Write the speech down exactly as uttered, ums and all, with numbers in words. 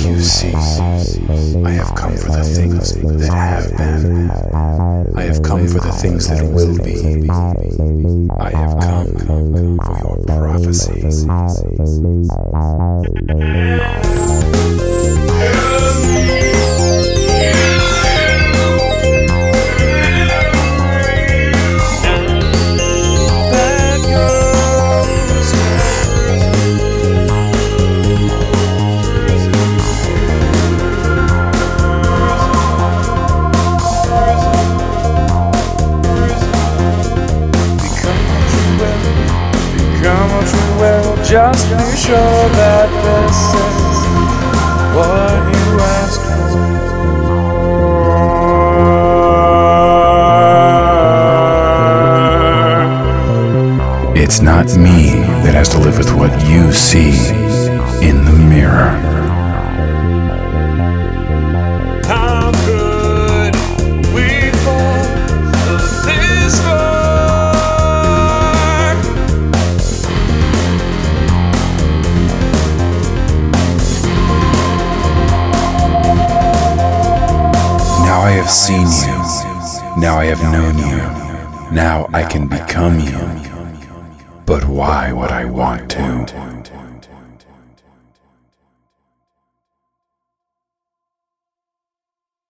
you see. I have come for the things that have been. I have come for the things that will be. I have come for your prophecies. Just be sure that this is what you asked for. It's not me that has to live with what you see in the mirror. How could we fall this far? Now I have seen you. Now I have known you. Now I can become you. But why would I want to?